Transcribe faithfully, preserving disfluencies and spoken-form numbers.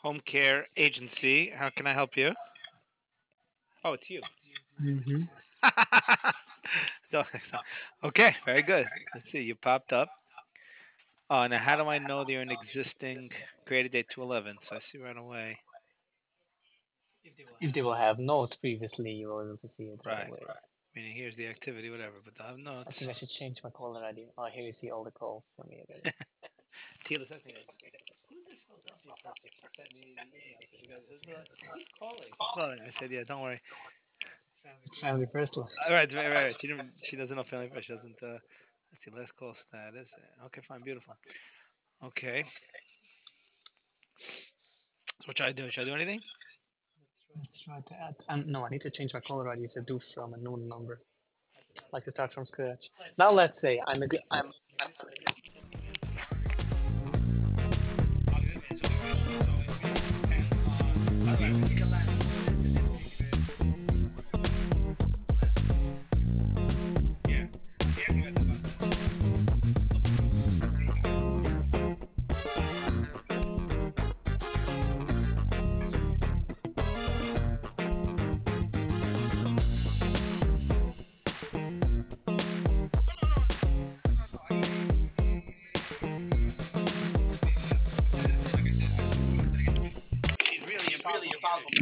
Home Care Agency. How can I help you? Oh, it's you. Mm-hmm. So- so- okay, very good. Let's see. You popped up. Oh, now how do I know that you're an existing created date two eleven? So I see right away. If they will have notes previously, you will able to see it right Right. away. Meaning here's the activity, whatever. But I have I notes. think I should change my caller I D. Oh, here you see all the calls for me already. Tila said to me, "Who's this Philadelphia person?" She sent me the email. So she goes, "Who's, uh, who's calling? Who's calling?" I said, "Yeah, don't worry." Family first one. All right, right, right. right. She didn't. She doesn't know family first. She doesn't. Uh, let's see. Last call status. Okay, fine, beautiful. Okay. So what should I do? Should I do anything? Let's try to add. Um, no, I need to change my caller I D to do from a known number. Like to start from scratch. Now let's say I'm a good. I'm. I'm